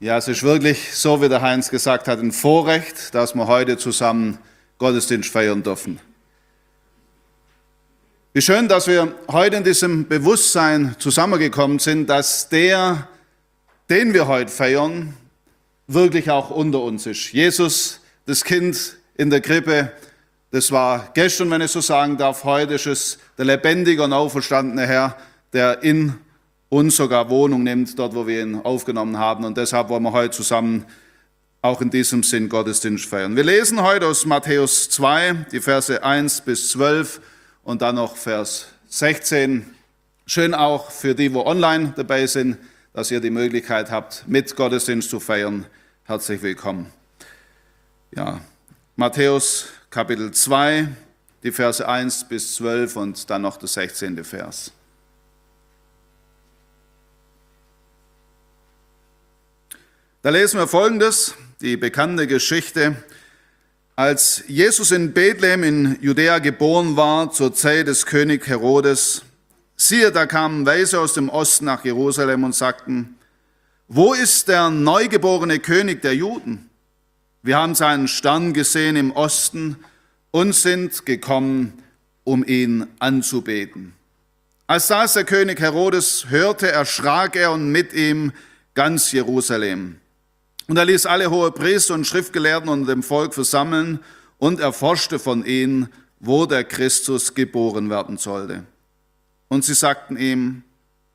Ja, es ist wirklich, so wie der Heinz gesagt hat, ein Vorrecht, dass wir heute zusammen Gottesdienst feiern dürfen. Wie schön, dass wir heute in diesem Bewusstsein zusammengekommen sind, dass der, den wir heute feiern, wirklich auch unter uns ist. Jesus, das Kind in der Krippe, das war gestern, wenn ich so sagen darf, heute ist es der lebendige und auferstandene Herr, der in uns sogar Wohnung nimmt, dort wo wir ihn aufgenommen haben. Und deshalb wollen wir heute zusammen auch in diesem Sinn Gottesdienst feiern. Wir lesen heute aus Matthäus 2, die Verse 1 bis 12 und dann noch Vers 16. Schön auch für die, wo online dabei sind, dass ihr die Möglichkeit habt, mit Gottesdienst zu feiern. Herzlich willkommen. Ja, Matthäus Kapitel 2, die Verse 1 bis 12 und dann noch der 16. Vers. Da lesen wir Folgendes, die bekannte Geschichte. Als Jesus in Bethlehem in Judäa geboren war, zur Zeit des König Herodes, siehe, da kamen Weise aus dem Osten nach Jerusalem und sagten, wo ist der neugeborene König der Juden? Wir haben seinen Stern gesehen im Osten und sind gekommen, um ihn anzubeten. Als das der König Herodes hörte, erschrak er und mit ihm ganz Jerusalem. Und er ließ alle Hohepriester und Schriftgelehrten unter dem Volk versammeln und erforschte von ihnen, wo der Christus geboren werden sollte. Und sie sagten ihm,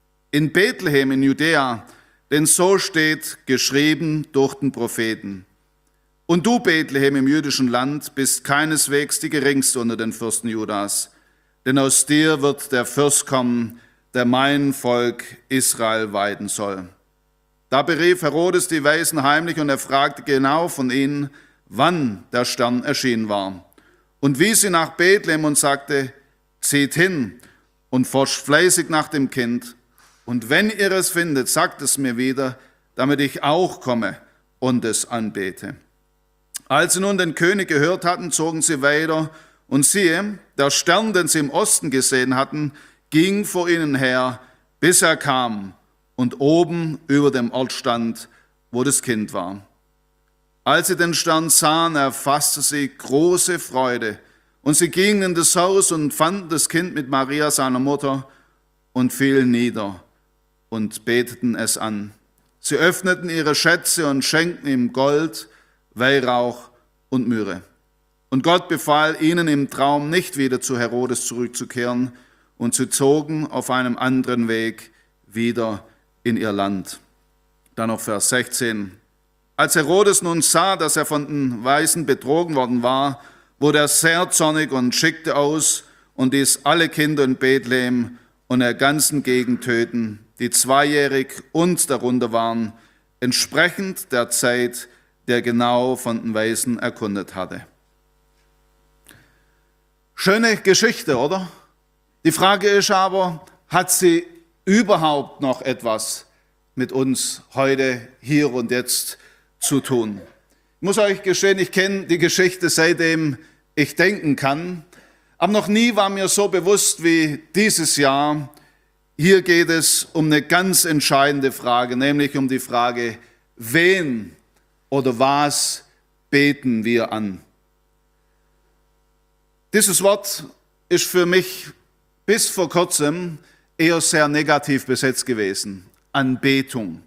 in Bethlehem in Judäa, denn so steht geschrieben durch den Propheten. Und du, Bethlehem im jüdischen Land, bist keineswegs die geringste unter den Fürsten Judas, denn aus dir wird der Fürst kommen, der mein Volk Israel weiden soll. Da berief Herodes die Weisen heimlich und er fragte genau von ihnen, wann der Stern erschienen war. Und wies sie nach Bethlehem und sagte, zieht hin und forscht fleißig nach dem Kind. Und wenn ihr es findet, sagt es mir wieder, damit ich auch komme und es anbete. Als sie nun den König gehört hatten, zogen sie weiter. Und siehe, der Stern, den sie im Osten gesehen hatten, ging vor ihnen her, bis er kam und oben über dem Ort stand, wo das Kind war. Als sie den Stern sahen, erfasste sie große Freude. Und sie gingen in das Haus und fanden das Kind mit Maria, seiner Mutter, und fielen nieder und beteten es an. Sie öffneten ihre Schätze und schenkten ihm Gold, Weihrauch und Myrrhe. Und Gott befahl ihnen im Traum, nicht wieder zu Herodes zurückzukehren, und sie zogen auf einem anderen Weg wieder in ihr Land. Dann noch Vers 16. Als Herodes nun sah, dass er von den Weisen betrogen worden war, wurde er sehr zornig und schickte aus und ließ alle Kinder in Bethlehem und der ganzen Gegend töten, die 2-jährig und darunter waren, entsprechend der Zeit, der genau von den Weisen erkundet hatte. Schöne Geschichte, oder? Die Frage ist aber, hat sie überhaupt noch etwas mit uns heute, hier und jetzt zu tun? Ich muss euch gestehen, ich kenne die Geschichte, seitdem ich denken kann, aber noch nie war mir so bewusst wie dieses Jahr, hier geht es um eine ganz entscheidende Frage, nämlich um die Frage, wen oder was beten wir an? Dieses Wort ist für mich bis vor kurzem eher sehr negativ besetzt gewesen. Anbetung.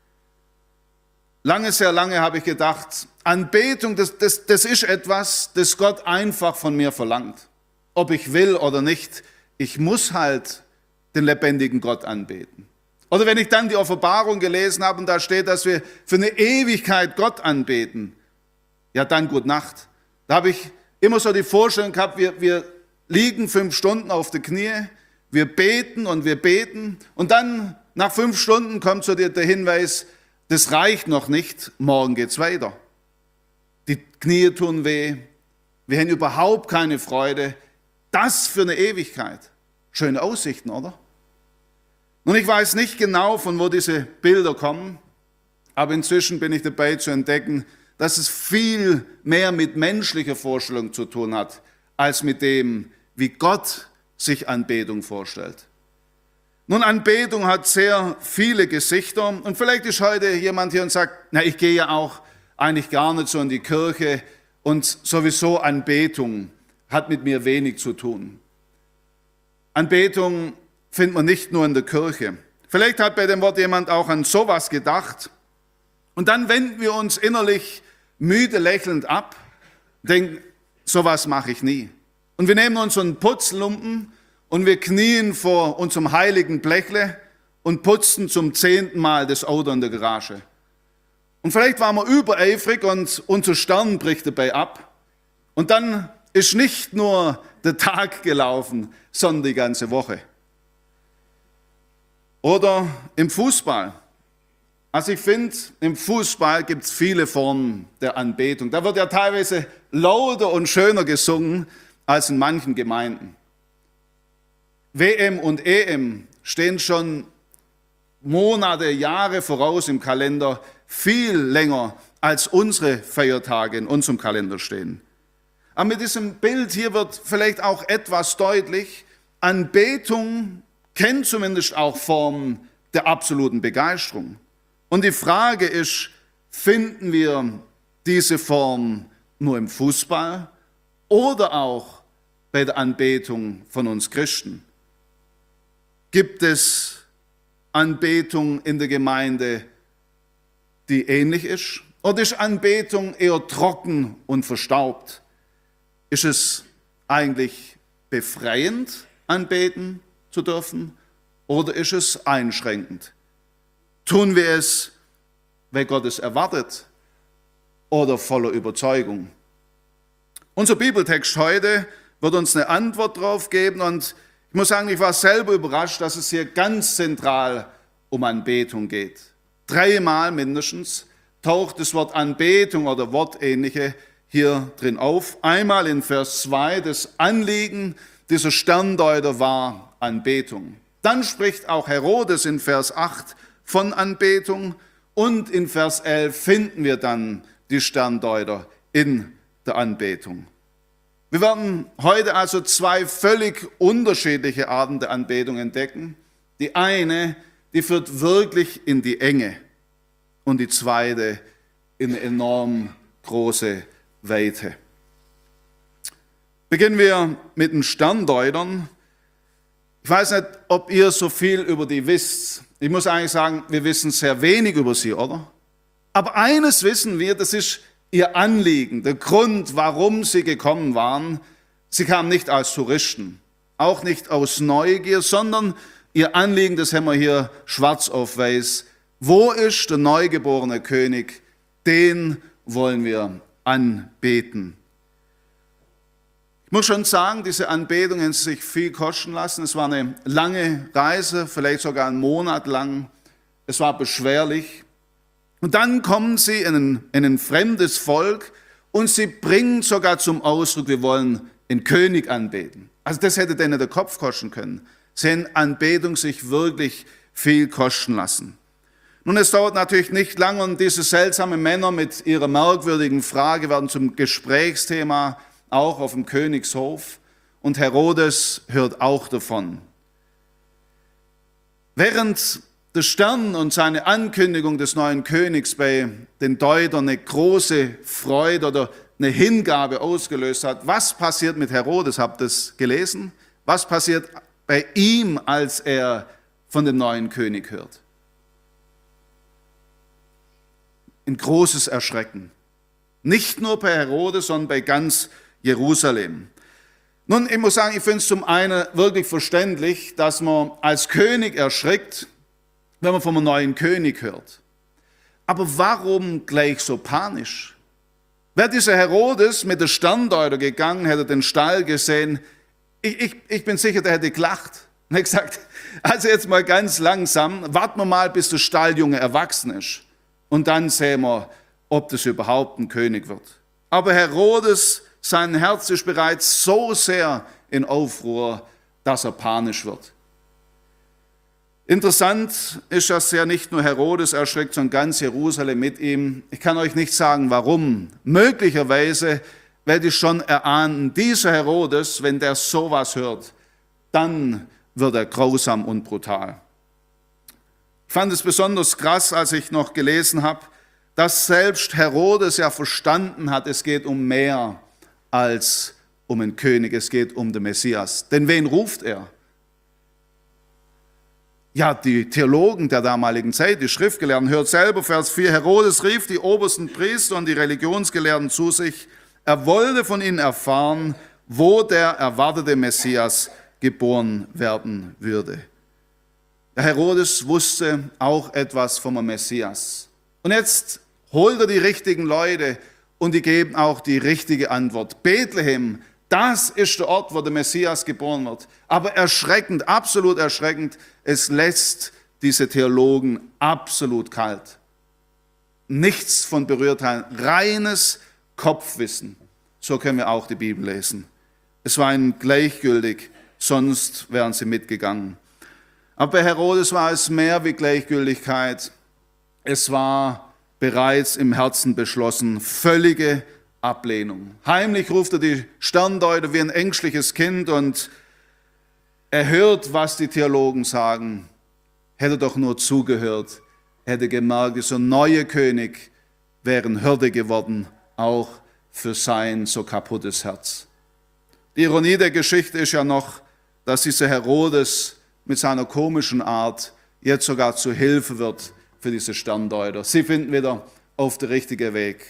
Sehr lange habe ich gedacht, Anbetung, das ist etwas, das Gott einfach von mir verlangt. Ob ich will oder nicht, ich muss halt den lebendigen Gott anbeten. Oder wenn ich dann die Offenbarung gelesen habe und da steht, dass wir für eine Ewigkeit Gott anbeten, ja dann gute Nacht. Da habe ich immer so die Vorstellung gehabt, wir liegen 5 Stunden auf die Knie, wir beten und dann nach 5 Stunden kommt so der Hinweis, das reicht noch nicht, morgen geht's weiter. Die Knie tun weh, wir haben überhaupt keine Freude. Das für eine Ewigkeit. Schöne Aussichten, oder? Nun, ich weiß nicht genau, von wo diese Bilder kommen, aber inzwischen bin ich dabei zu entdecken, dass es viel mehr mit menschlicher Vorstellung zu tun hat, als mit dem, wie Gott sich Anbetung vorstellt. Nun, Anbetung hat sehr viele Gesichter und vielleicht ist heute jemand hier und sagt, na, ich gehe ja auch eigentlich gar nicht so in die Kirche und sowieso Anbetung hat mit mir wenig zu tun. Anbetung findet man nicht nur in der Kirche. Vielleicht hat bei dem Wort jemand auch an sowas gedacht und dann wenden wir uns innerlich müde lächelnd ab, denken, sowas mache ich nie. Und wir nehmen unseren Putzlumpen und wir knien vor unserem heiligen Blechle und putzen zum 10. Mal das Auto in der Garage. Und vielleicht waren wir übereifrig und unser Stern bricht dabei ab. Und dann ist nicht nur der Tag gelaufen, sondern die ganze Woche. Oder im Fußball. Also ich finde, im Fußball gibt es viele Formen der Anbetung. Da wird ja teilweise lauter und schöner gesungen als in manchen Gemeinden. WM und EM stehen schon Monate, Jahre voraus im Kalender, viel länger als unsere Feiertage in unserem Kalender stehen. Aber mit diesem Bild hier wird vielleicht auch etwas deutlich, Anbetung kennt zumindest auch Formen der absoluten Begeisterung. Und die Frage ist, finden wir diese Form nur im Fußball oder auch bei der Anbetung von uns Christen? Gibt es Anbetung in der Gemeinde, die ähnlich ist? Oder ist Anbetung eher trocken und verstaubt? Ist es eigentlich befreiend, anbeten zu dürfen? Oder ist es einschränkend? Tun wir es, weil Gott es erwartet oder voller Überzeugung? Unser Bibeltext heute wird uns eine Antwort darauf geben und ich muss sagen, ich war selber überrascht, dass es hier ganz zentral um Anbetung geht. 3-mal mindestens taucht das Wort Anbetung oder Wortähnliche hier drin auf. Einmal in Vers 2, das Anliegen dieser Sterndeuter war Anbetung. Dann spricht auch Herodes in Vers 8 von Anbetung und in Vers 11 finden wir dann die Sterndeuter in der Anbetung. Wir werden heute also 2 völlig unterschiedliche Arten der Anbetung entdecken. Die eine, die führt wirklich in die Enge und die zweite in eine enorm große Weite. Beginnen wir mit den Sterndeutern. Ich weiß nicht, ob ihr so viel über die wisst. Ich muss eigentlich sagen, wir wissen sehr wenig über sie, oder? Aber eines wissen wir, das ist ihr Anliegen, der Grund, warum sie gekommen waren. Sie kamen nicht als Touristen, auch nicht aus Neugier, sondern ihr Anliegen, das haben wir hier schwarz auf weiß. Wo ist der neugeborene König? Den wollen wir anbeten. Ich muss schon sagen, diese Anbetung haben sich viel kosten lassen. Es war eine lange Reise, vielleicht sogar einen Monat lang. Es war beschwerlich. Und dann kommen sie in ein fremdes Volk und sie bringen sogar zum Ausdruck, wir wollen den König anbeten. Also das hätte denen der Kopf kosten können. Sie haben Anbetung sich wirklich viel kosten lassen. Nun, es dauert natürlich nicht lange und diese seltsamen Männer mit ihrer merkwürdigen Frage werden zum Gesprächsthema auch auf dem Königshof und Herodes hört auch davon. Während der Stern und seine Ankündigung des neuen Königs bei den Deutern eine große Freude oder eine Hingabe ausgelöst hat. Was passiert mit Herodes? Habt ihr das gelesen? Was passiert bei ihm, als er von dem neuen König hört? Ein großes Erschrecken. Nicht nur bei Herodes, sondern bei ganz Jerusalem. Nun, ich muss sagen, ich finde es zum einen wirklich verständlich, dass man als König erschrickt, wenn man vom neuen König hört. Aber warum gleich so panisch? Wäre dieser Herodes mit der Sterndeuter gegangen, hätte den Stall gesehen, ich bin sicher, der hätte gelacht. Und er hat gesagt, also jetzt mal ganz langsam, warten wir mal, bis der Stalljunge erwachsen ist. Und dann sehen wir, ob das überhaupt ein König wird. Aber Herodes, sein Herz ist bereits so sehr in Aufruhr, dass er panisch wird. Interessant ist, dass ja nicht nur Herodes erschreckt, sondern ganz Jerusalem mit ihm. Ich kann euch nicht sagen, warum. Möglicherweise werde ich schon erahnen, dieser Herodes, wenn der sowas hört, dann wird er grausam und brutal. Ich fand es besonders krass, als ich noch gelesen habe, dass selbst Herodes ja verstanden hat, es geht um mehr als um einen König, es geht um den Messias. Denn wen ruft er? Ja, die Theologen der damaligen Zeit, die Schriftgelehrten, hört selber Vers 4, Herodes rief die obersten Priester und die Religionsgelehrten zu sich. Er wollte von ihnen erfahren, wo der erwartete Messias geboren werden würde. Der Herodes wusste auch etwas vom Messias. Und jetzt holt er die richtigen Leute und die geben auch die richtige Antwort. Bethlehem, das ist der Ort, wo der Messias geboren wird. Aber erschreckend, absolut erschreckend, es lässt diese Theologen absolut kalt. Nichts von Berührtheit, reines Kopfwissen. So können wir auch die Bibel lesen. Es war ihnen gleichgültig, sonst wären sie mitgegangen. Aber bei Herodes war es mehr wie Gleichgültigkeit. Es war bereits im Herzen beschlossen, völlige Ablehnung. Heimlich ruft er die Sterndeuter wie ein ängstliches Kind und er hört, was die Theologen sagen. Hätte doch nur zugehört, hätte gemerkt, dieser neue König wäre ein Hirte geworden, auch für sein so kaputtes Herz. Die Ironie der Geschichte ist ja noch, dass dieser Herodes mit seiner komischen Art jetzt sogar zu Hilfe wird für diese Sterndeuter. Sie finden wieder auf den richtigen Weg.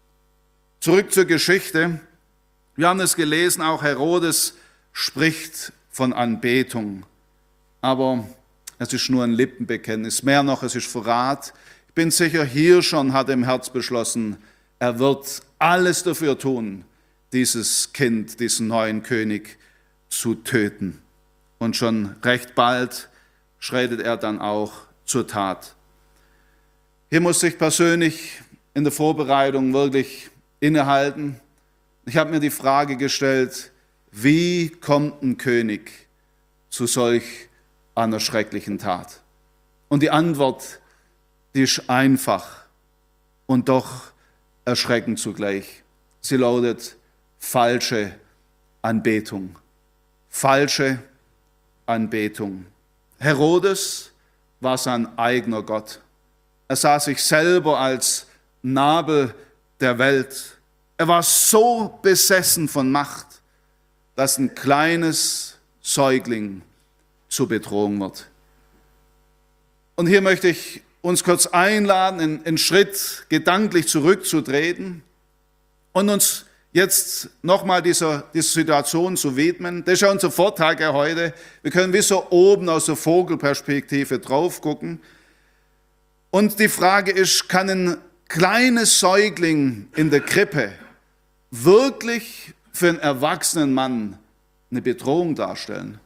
Zurück zur Geschichte. Wir haben es gelesen, auch Herodes spricht von Anbetung. Aber es ist nur ein Lippenbekenntnis. Mehr noch, es ist Verrat. Ich bin sicher, hier schon hat er im Herz beschlossen, er wird alles dafür tun, dieses Kind, diesen neuen König zu töten. Und schon recht bald schreitet er dann auch zur Tat. Hier muss ich persönlich in der Vorbereitung wirklich innehalten. Ich habe mir die Frage gestellt, wie kommt ein König zu solch einer schrecklichen Tat? Und die Antwort, die ist einfach und doch erschreckend zugleich. Sie lautet falsche Anbetung. Falsche Anbetung. Herodes war sein eigener Gott. Er sah sich selber als Nabel der Welt. Er war so besessen von Macht, dass ein kleines Säugling zur Bedrohung wird. Und hier möchte ich uns kurz einladen, einen Schritt gedanklich zurückzutreten und uns jetzt nochmal dieser Situation zu widmen. Das ist ja unser Vortrag ja heute. Wir können wie so oben aus der Vogelperspektive drauf gucken. Und die Frage ist, kann ein kleines Säugling in der Krippe wirklich für einen erwachsenen Mann eine Bedrohung darstellen?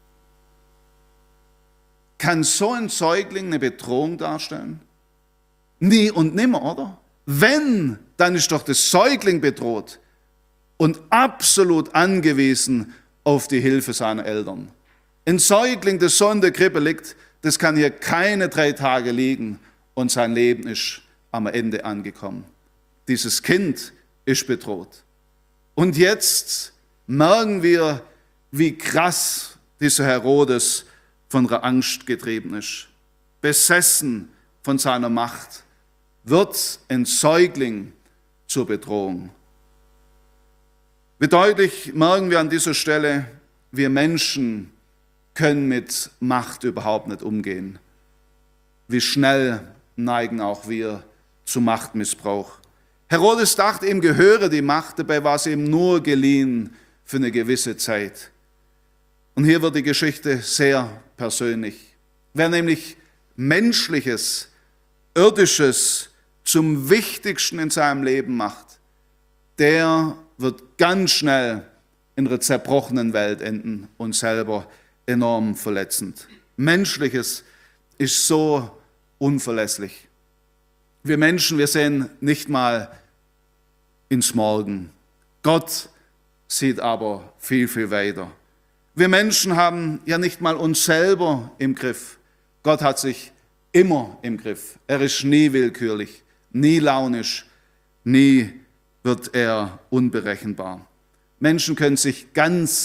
Kann so ein Säugling eine Bedrohung darstellen? Nie und nimmer, oder? Wenn, dann ist doch der Säugling bedroht und absolut angewiesen auf die Hilfe seiner Eltern. Ein Säugling, der so in der Krippe liegt, das kann hier keine 3 Tage liegen und sein Leben ist am Ende angekommen. Dieses Kind ist bedroht. Und jetzt merken wir, wie krass dieser Herodes von der Angst getrieben ist. Besessen von seiner Macht wird ein Säugling zur Bedrohung. Wie deutlich merken wir an dieser Stelle, wir Menschen können mit Macht überhaupt nicht umgehen. Wie schnell neigen auch wir zu Machtmissbrauch. Herodes dachte, ihm gehöre die Macht, dabei war sie ihm nur geliehen für eine gewisse Zeit. Und hier wird die Geschichte sehr persönlich. Wer nämlich Menschliches, Irdisches zum Wichtigsten in seinem Leben macht, der wird ganz schnell in einer zerbrochenen Welt enden und selber enorm verletzend. Menschliches ist so unverlässlich. Wir Menschen, wir sehen nicht mal ins Morgen. Gott sieht aber viel, viel weiter. Wir Menschen haben ja nicht mal uns selber im Griff. Gott hat sich immer im Griff. Er ist nie willkürlich, nie launisch, nie wird er unberechenbar. Menschen können sich ganz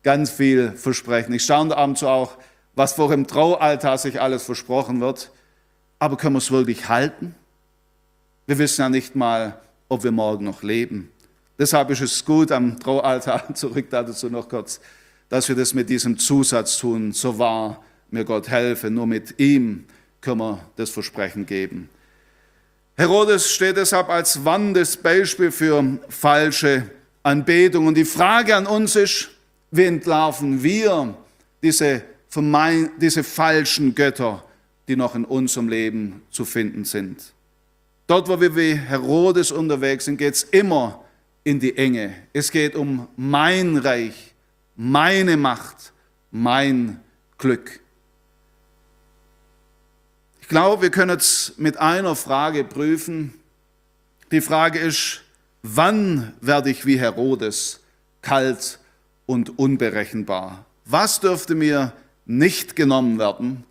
ganz viel versprechen. Ich staune ab und zu auch, was vor dem Traualtar sich alles versprochen wird. Aber können wir es wirklich halten? Wir wissen ja nicht mal, ob wir morgen noch leben. Deshalb ist es gut am Traualtar, zurück dazu noch kurz, dass wir das mit diesem Zusatz tun, so wahr mir Gott helfe, nur mit ihm können wir das Versprechen geben. Herodes steht deshalb als wandendes Beispiel für falsche Anbetung. Und die Frage an uns ist, wie entlarven wir diese falschen Götter, die noch in unserem Leben zu finden sind? Dort, wo wir wie Herodes unterwegs sind, geht es immer in die Enge. Es geht um mein Reich, meine Macht, mein Glück. Ich glaube, wir können es mit einer Frage prüfen. Die Frage ist, wann werde ich wie Herodes kalt und unberechenbar? Was dürfte mir nicht genommen werden,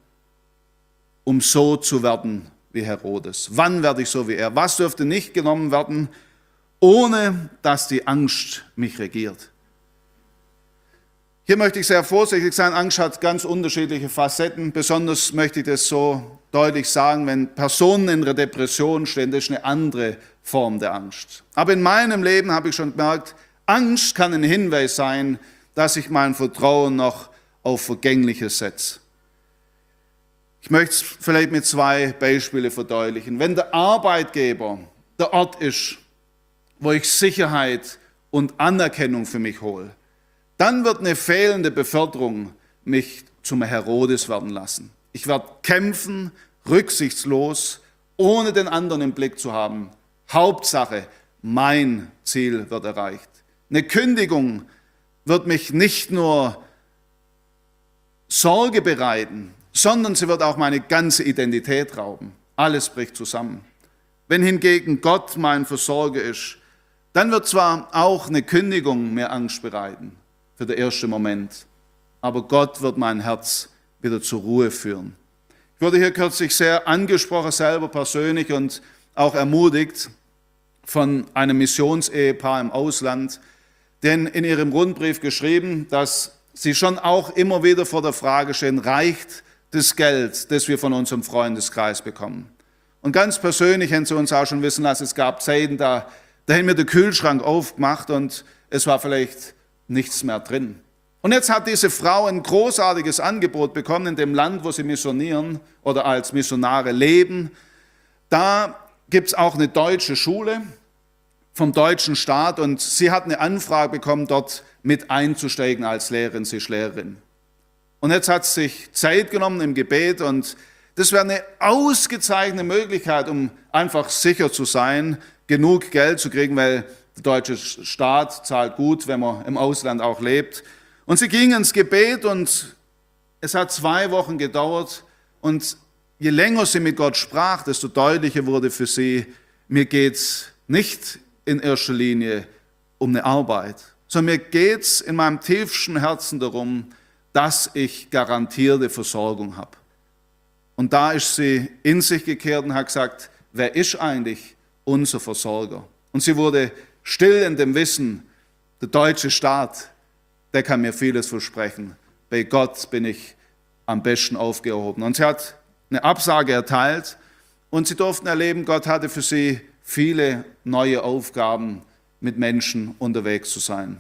um so zu werden wie Herodes? Wann werde ich so wie er? Was dürfte nicht genommen werden, ohne dass die Angst mich regiert? Hier möchte ich sehr vorsichtig sein. Angst hat ganz unterschiedliche Facetten. Besonders möchte ich das so deutlich sagen, wenn Personen in einer Depression stehen, das ist eine andere Form der Angst. Aber in meinem Leben habe ich schon gemerkt, Angst kann ein Hinweis sein, dass ich mein Vertrauen noch auf Vergängliches setze. Ich möchte es vielleicht mit 2 Beispielen verdeutlichen. Wenn der Arbeitgeber der Ort ist, wo ich Sicherheit und Anerkennung für mich hole, dann wird eine fehlende Beförderung mich zum Herodes werden lassen. Ich werde kämpfen, rücksichtslos, ohne den anderen im Blick zu haben. Hauptsache, mein Ziel wird erreicht. Eine Kündigung wird mich nicht nur Sorge bereiten, sondern sie wird auch meine ganze Identität rauben. Alles bricht zusammen. Wenn hingegen Gott mein Versorger ist, dann wird zwar auch eine Kündigung mir Angst bereiten für den ersten Moment, aber Gott wird mein Herz wieder zur Ruhe führen. Ich wurde hier kürzlich sehr angesprochen, selber persönlich und auch ermutigt von einem Missionsehepaar im Ausland, denn in ihrem Rundbrief geschrieben, dass sie schon auch immer wieder vor der Frage stehen, reicht das Geld, das wir von unserem Freundeskreis bekommen? Und ganz persönlich haben sie uns auch schon wissen lassen, es gab Zeiten, da haben wir den Kühlschrank aufgemacht und es war vielleicht nichts mehr drin. Und jetzt hat diese Frau ein großartiges Angebot bekommen in dem Land, wo sie missionieren oder als Missionare leben. Da gibt es auch eine deutsche Schule vom deutschen Staat und sie hat eine Anfrage bekommen, dort mit einzusteigen als Lehrerin, sie ist Lehrerin. Und jetzt hat sie sich Zeit genommen im Gebet und das wäre eine ausgezeichnete Möglichkeit, um einfach sicher zu sein, genug Geld zu kriegen, weil der deutsche Staat zahlt gut, wenn man im Ausland auch lebt. Und sie ging ins Gebet und es hat 2 Wochen gedauert und je länger sie mit Gott sprach, desto deutlicher wurde für sie, mir geht es nicht in erster Linie um eine Arbeit, sondern mir geht es in meinem tiefsten Herzen darum, dass ich garantierte Versorgung habe. Und da ist sie in sich gekehrt und hat gesagt, wer ist eigentlich unser Versorger? Und sie wurde still in dem Wissen, der deutsche Staat, der kann mir vieles versprechen. Bei Gott bin ich am besten aufgehoben. Und sie hat eine Absage erteilt und sie durften erleben, Gott hatte für sie viele neue Aufgaben, mit Menschen unterwegs zu sein.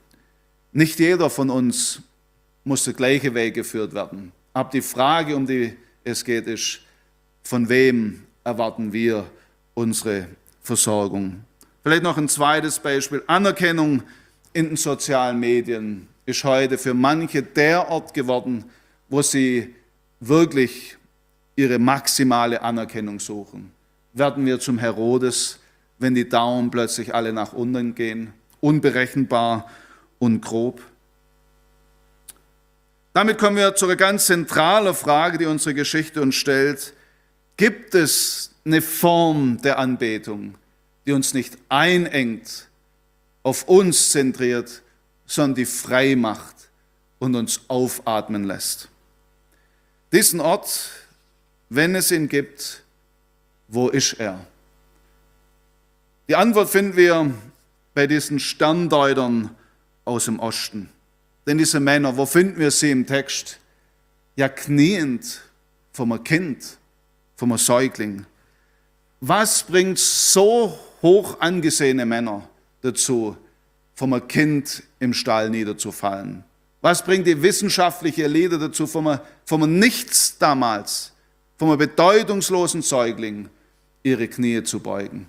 Nicht jeder von uns muss der gleiche Weg geführt werden. Aber die Frage, um die es geht, ist, von wem erwarten wir unsere Versorgung? Vielleicht noch ein zweites Beispiel. Anerkennung in den sozialen Medien ist heute für manche der Ort geworden, wo sie wirklich ihre maximale Anerkennung suchen. Werden wir zum Herodes, wenn die Daumen plötzlich alle nach unten gehen, unberechenbar und grob? Damit kommen wir zu einer ganz zentralen Frage, die unsere Geschichte uns stellt. Gibt es eine Form der Anbetung, die uns nicht einengt, auf uns zentriert, sondern die frei macht und uns aufatmen lässt? Diesen Ort, wenn es ihn gibt, wo ist er? Die Antwort finden wir bei diesen Sterndeutern aus dem Osten. denn diese Männer, wo finden wir sie im Text? Ja, kniend vom Kind, vom Säugling. Was bringt so hoch angesehene Männer dazu, vom Kind im Stall niederzufallen? Was bringt die wissenschaftliche Elite dazu, vom Nichts damals, vom bedeutungslosen Säugling, ihre Knie zu beugen?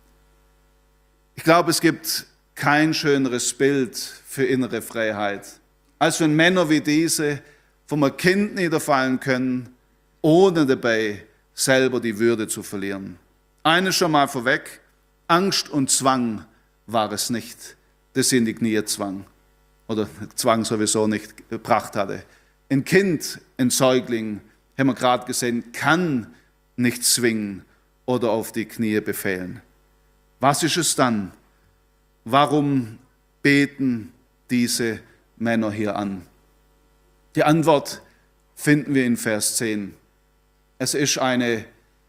Ich glaube, es gibt kein schöneres Bild für innere Freiheit, als wenn Männer wie diese vom Kind niederfallen können, ohne dabei selber die Würde zu verlieren. Eines schon mal vorweg: Angst und Zwang war es nicht, das sie in die Knie zwang. Oder Zwang sowieso nicht gebracht hatte. Ein Kind, ein Säugling, haben wir gerade gesehen, kann nicht zwingen oder auf die Knie befehlen. Was ist es dann? Warum beten diese Männer hier an? Die Antwort finden wir in Vers 10. Es ist eine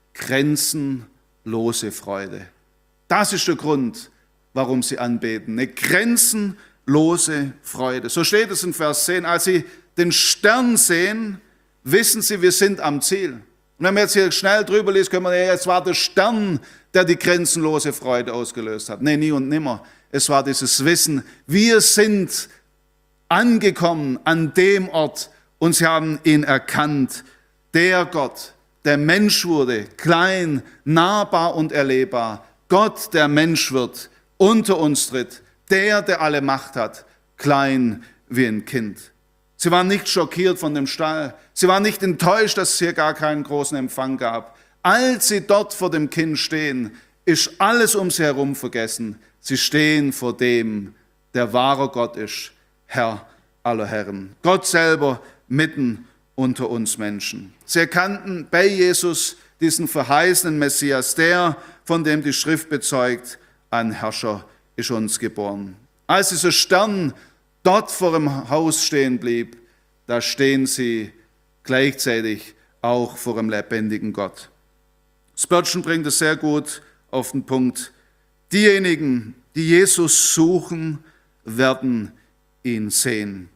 grenzenlose Freude. Das ist der Grund, warum sie anbeten. Eine grenzenlose Freude. So steht es in Vers 10. Als sie den Stern sehen, wissen sie, wir sind am Ziel. Und wenn man jetzt hier schnell drüber liest, können wir sagen, es war der Stern, der die grenzenlose Freude ausgelöst hat. Nee, nie und nimmer. Es war dieses Wissen, wir sind angekommen an dem Ort und sie haben ihn erkannt. Der Gott, der Mensch wurde, klein, nahbar und erlebbar. Gott, der Mensch wird, unter uns tritt. Der alle Macht hat, klein wie ein Kind. Sie waren nicht schockiert von dem Stall. Sie waren nicht enttäuscht, dass es hier gar keinen großen Empfang gab. Als sie dort vor dem Kind stehen, ist alles um sie herum vergessen. Sie stehen vor dem, der wahrer Gott ist, Herr aller Herren. Gott selber mitten unter uns Menschen. Sie erkannten bei Jesus diesen verheißenen Messias, der, von dem die Schrift bezeugt, ein Herrscher ist uns geboren. Als dieser Stern dort vor dem Haus stehen blieb, da stehen sie gleichzeitig auch vor dem lebendigen Gott. Spurgeon bringt es sehr gut auf den Punkt. Diejenigen, die Jesus suchen, werden ihn sehen.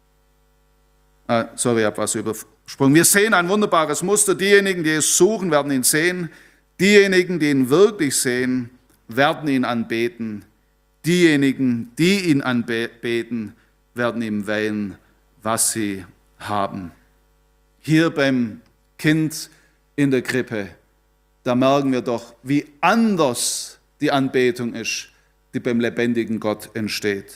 Ich habe was übersprungen. Wir sehen ein wunderbares Muster. Diejenigen, die Jesus suchen, werden ihn sehen. Diejenigen, die ihn wirklich sehen, werden ihn anbeten. Diejenigen, die ihn anbeten, werden ihm weihen, was sie haben. Hier beim Kind in der Krippe, da merken wir doch, wie anders die Anbetung ist, die beim lebendigen Gott entsteht.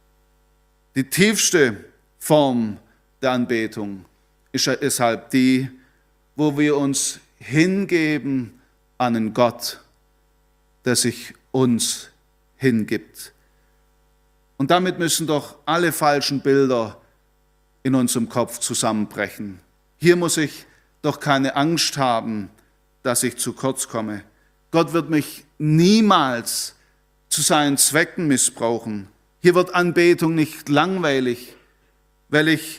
Die tiefste Form der Anbetung ist deshalb die, wo wir uns hingeben an einen Gott, der sich uns hingibt. Und damit müssen doch alle falschen Bilder in unserem Kopf zusammenbrechen. Hier muss ich doch keine Angst haben, dass ich zu kurz komme. Gott wird mich niemals zu seinen Zwecken missbrauchen. Hier wird Anbetung nicht langweilig, weil ich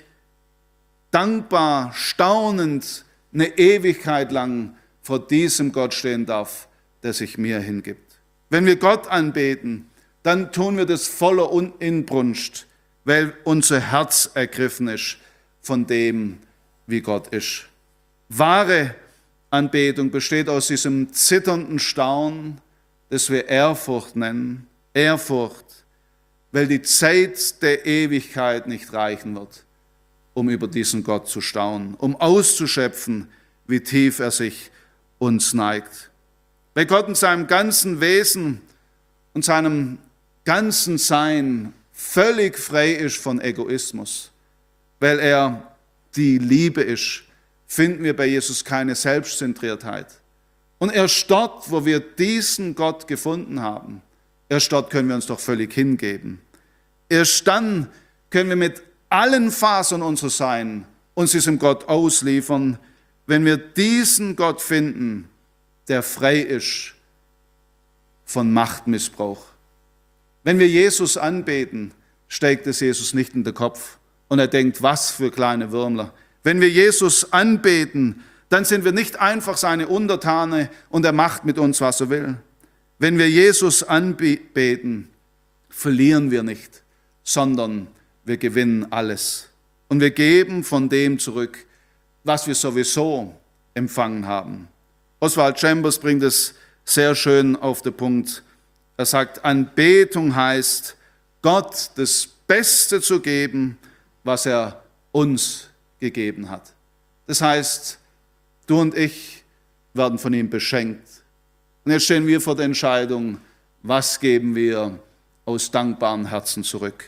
dankbar, staunend eine Ewigkeit lang vor diesem Gott stehen darf, der sich mir hingibt. Wenn wir Gott anbeten, dann tun wir das voller Inbrunst, weil unser Herz ergriffen ist von dem, wie Gott ist. Wahre Anbetung besteht aus diesem zitternden Staunen, das wir Ehrfurcht nennen. Ehrfurcht, weil die Zeit der Ewigkeit nicht reichen wird, um über diesen Gott zu staunen, um auszuschöpfen, wie tief er sich uns neigt. Weil Gott in seinem ganzen Wesen und seinem ganzen Sein völlig frei ist von Egoismus, weil er die Liebe ist, finden wir bei Jesus keine Selbstzentriertheit. Und erst dort, wo wir diesen Gott gefunden haben, erst dort können wir uns doch völlig hingeben. Erst dann können wir mit allen Fasern unseres Sein uns diesem Gott ausliefern, wenn wir diesen Gott finden, der frei ist von Machtmissbrauch. Wenn wir Jesus anbeten, steigt es Jesus nicht in den Kopf und er denkt, was für kleine Würmler. Wenn wir Jesus anbeten, dann sind wir nicht einfach seine Untertane und er macht mit uns, was er will. Wenn wir Jesus anbeten, verlieren wir nicht, sondern wir gewinnen alles. Und wir geben von dem zurück, was wir sowieso empfangen haben. Oswald Chambers bringt es sehr schön auf den Punkt. Er sagt, Anbetung heißt, Gott das Beste zu geben, was er uns gegeben hat. Das heißt, du und ich werden von ihm beschenkt. Und jetzt stehen wir vor der Entscheidung, was geben wir aus dankbarem Herzen zurück.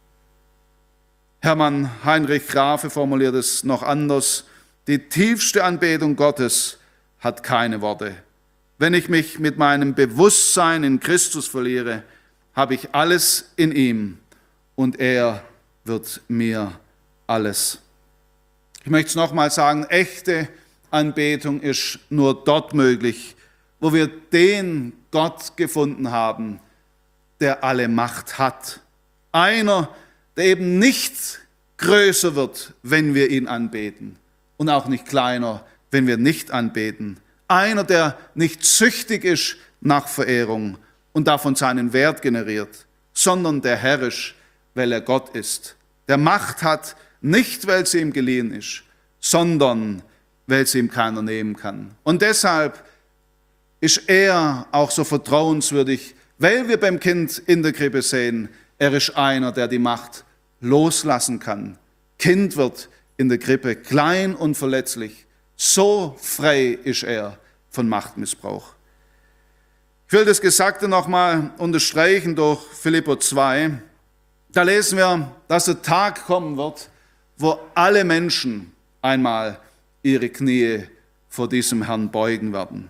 Hermann Heinrich Grafe formuliert es noch anders. Die tiefste Anbetung Gottes hat keine Worte. Wenn ich mich mit meinem Bewusstsein in Christus verliere, habe ich alles in ihm und er wird mir alles. Ich möchte es nochmal sagen, echte Anbetung ist nur dort möglich, wo wir den Gott gefunden haben, der alle Macht hat. Einer, der eben nicht größer wird, wenn wir ihn anbeten und auch nicht kleiner, wenn wir nicht anbeten. Einer, der nicht süchtig ist nach Verehrung und davon seinen Wert generiert, sondern der Herr ist, weil er Gott ist. Der Macht hat, nicht weil sie ihm geliehen ist, sondern weil sie ihm keiner nehmen kann. Und deshalb ist er auch so vertrauenswürdig, weil wir beim Kind in der Krippe sehen, er ist einer, der die Macht loslassen kann. Kind wird in der Krippe klein und verletzlich. So frei ist er von Machtmissbrauch. Ich will das Gesagte nochmal unterstreichen durch Philipper 2. Da lesen wir, dass der Tag kommen wird, wo alle Menschen einmal ihre Knie vor diesem Herrn beugen werden.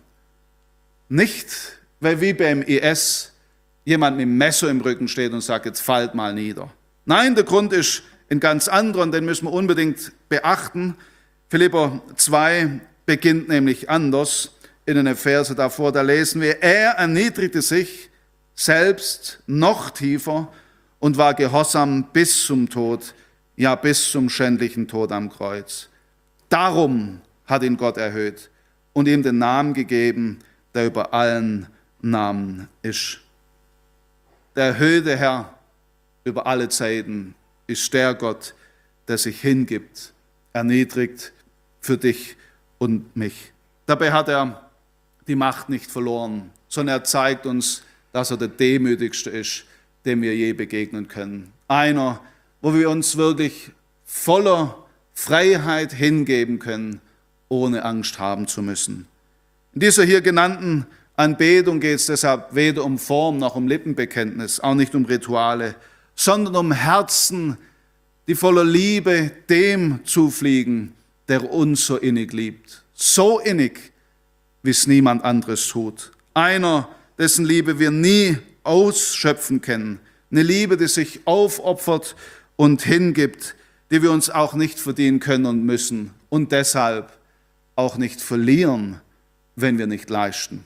Nicht, weil wie beim IS jemand mit dem Messer im Rücken steht und sagt, jetzt fallt mal nieder. Nein, der Grund ist ein ganz anderer, den müssen wir unbedingt beachten. Philipper 2 beginnt nämlich anders. In den Verse davor, da lesen wir, er erniedrigte sich selbst noch tiefer und war gehorsam bis zum Tod, ja bis zum schändlichen Tod am Kreuz. Darum hat ihn Gott erhöht und ihm den Namen gegeben, der über allen Namen ist. Der erhöhte Herr über alle Zeiten ist der Gott, der sich hingibt, erniedrigt für dich und mich. Dabei hat er die Macht nicht verloren, sondern er zeigt uns, dass er der Demütigste ist, dem wir je begegnen können. Einer, wo wir uns wirklich voller Freiheit hingeben können, ohne Angst haben zu müssen. In dieser hier genannten Anbetung geht es deshalb weder um Form noch um Lippenbekenntnis, auch nicht um Rituale, sondern um Herzen, die voller Liebe dem zufliegen, der uns so innig liebt. So innig, wie es niemand anderes tut. Einer, dessen Liebe wir nie ausschöpfen können. Eine Liebe, die sich aufopfert und hingibt, die wir uns auch nicht verdienen können und müssen und deshalb auch nicht verlieren, wenn wir nicht leisten.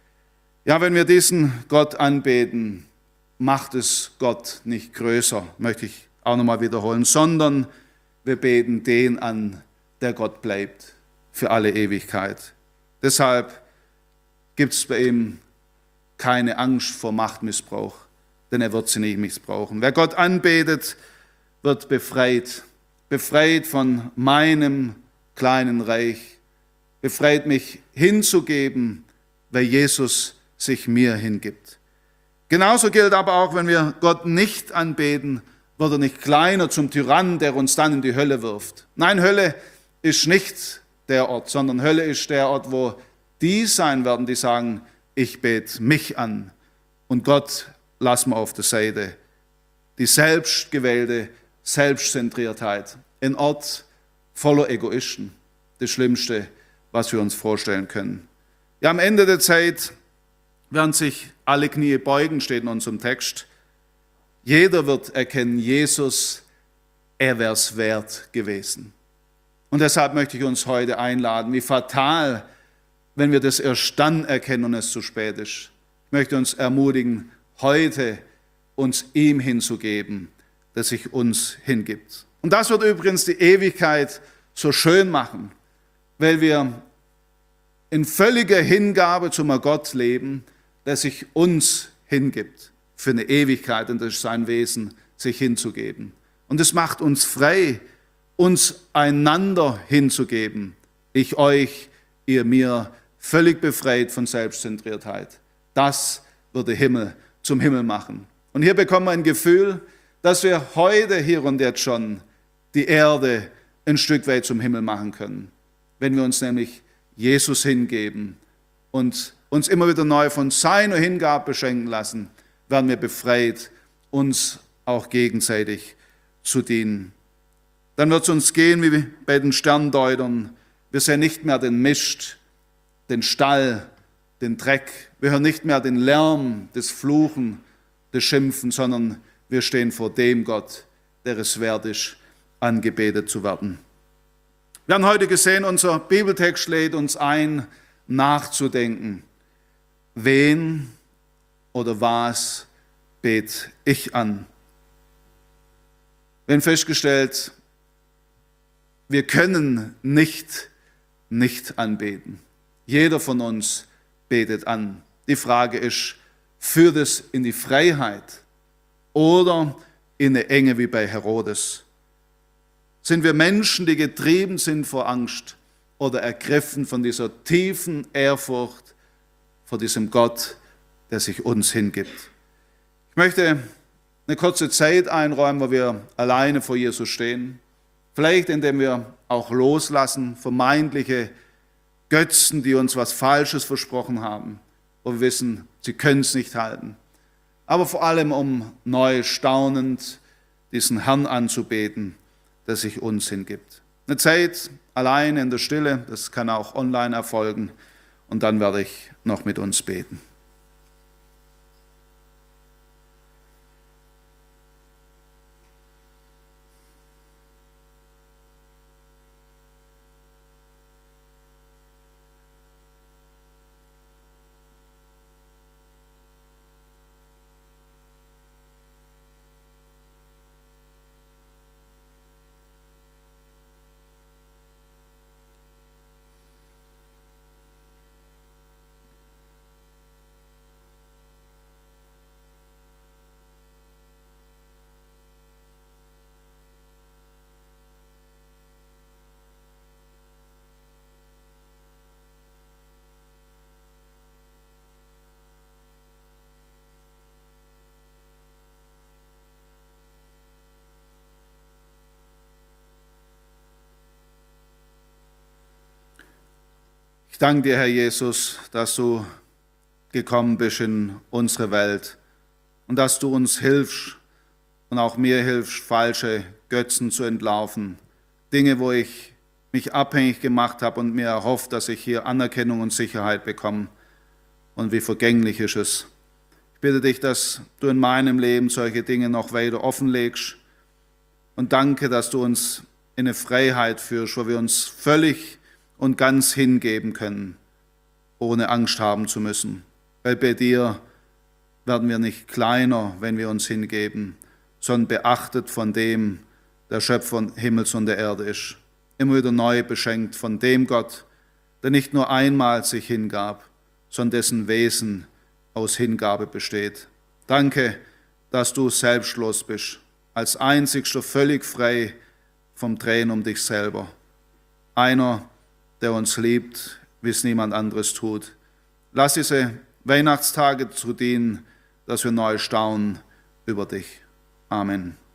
Ja, wenn wir diesen Gott anbeten, macht es Gott nicht größer, möchte ich auch nochmal wiederholen, sondern wir beten den an, der Gott bleibt für alle Ewigkeit. Deshalb gibt es bei ihm keine Angst vor Machtmissbrauch, denn er wird sie nicht missbrauchen. Wer Gott anbetet, wird befreit. Befreit von meinem kleinen Reich. Befreit mich hinzugeben, weil Jesus sich mir hingibt. Genauso gilt aber auch, wenn wir Gott nicht anbeten, wird er nicht kleiner zum Tyrannen, der uns dann in die Hölle wirft. Nein, Hölle ist nicht der Ort, sondern Hölle ist der Ort, wo die sein werden, die sagen, ich bete mich an und Gott lass mal auf der Seite. Die selbstgewählte Selbstzentriertheit, ein Ort voller Egoisten, das Schlimmste, was wir uns vorstellen können. Ja, am Ende der Zeit werden sich alle Knie beugen, steht in unserem Text. Jeder wird erkennen, Jesus, er wäre es wert gewesen. Und deshalb möchte ich uns heute einladen, wie fatal, wenn wir das erst dann erkennen und es zu spät ist. Ich möchte uns ermutigen, heute uns ihm hinzugeben, der sich uns hingibt. Und das wird übrigens die Ewigkeit so schön machen, weil wir in völliger Hingabe zum Gott leben, der sich uns hingibt für eine Ewigkeit, und das ist sein Wesen, sich hinzugeben. Und es macht uns frei, uns einander hinzugeben. Ich euch, ihr mir, völlig befreit von Selbstzentriertheit. Das würde Himmel zum Himmel machen. Und hier bekommen wir ein Gefühl, dass wir heute, hier und jetzt schon, die Erde ein Stück weit zum Himmel machen können. Wenn wir uns nämlich Jesus hingeben und uns immer wieder neu von seiner Hingabe beschenken lassen, werden wir befreit, uns auch gegenseitig zu dienen. Dann wird es uns gehen wie bei den Sterndeutern. Wir sehen nicht mehr den Mist, den Stall, den Dreck. Wir hören nicht mehr den Lärm, das Fluchen, das Schimpfen, sondern wir stehen vor dem Gott, der es wert ist, angebetet zu werden. Wir haben heute gesehen, unser Bibeltext lädt uns ein, nachzudenken. Wen oder was bete ich an? Wir haben festgestellt, wir können nicht anbeten. Jeder von uns betet an. Die Frage ist, führt es in die Freiheit oder in eine Enge wie bei Herodes? Sind wir Menschen, die getrieben sind vor Angst oder ergriffen von dieser tiefen Ehrfurcht vor diesem Gott, der sich uns hingibt? Ich möchte eine kurze Zeit einräumen, wo wir alleine vor Jesus stehen. Vielleicht indem wir auch loslassen, vermeintliche Götzen, die uns was Falsches versprochen haben, wo wir wissen, sie können es nicht halten. Aber vor allem, um neu staunend diesen Herrn anzubeten, der sich uns hingibt. Eine Zeit allein in der Stille, das kann auch online erfolgen. Und dann werde ich noch mit uns beten. Ich danke dir, Herr Jesus, dass du gekommen bist in unsere Welt und dass du uns hilfst und auch mir hilfst, falsche Götzen zu entlaufen. Dinge, wo ich mich abhängig gemacht habe und mir erhofft, dass ich hier Anerkennung und Sicherheit bekomme. Und wie vergänglich ist es. Ich bitte dich, dass du in meinem Leben solche Dinge noch weiter offenlegst und danke, dass du uns in eine Freiheit führst, wo wir uns völlig und ganz hingeben können, ohne Angst haben zu müssen. Weil bei dir werden wir nicht kleiner, wenn wir uns hingeben, sondern beachtet von dem, der Schöpfer Himmels und der Erde ist. Immer wieder neu beschenkt von dem Gott, der nicht nur einmal sich hingab, sondern dessen Wesen aus Hingabe besteht. Danke, dass du selbstlos bist, als einzigster völlig frei vom Drehen um dich selber. Einer, der uns liebt, wie es niemand anderes tut. Lass diese Weihnachtstage zu dienen, dass wir neu staunen über dich. Amen.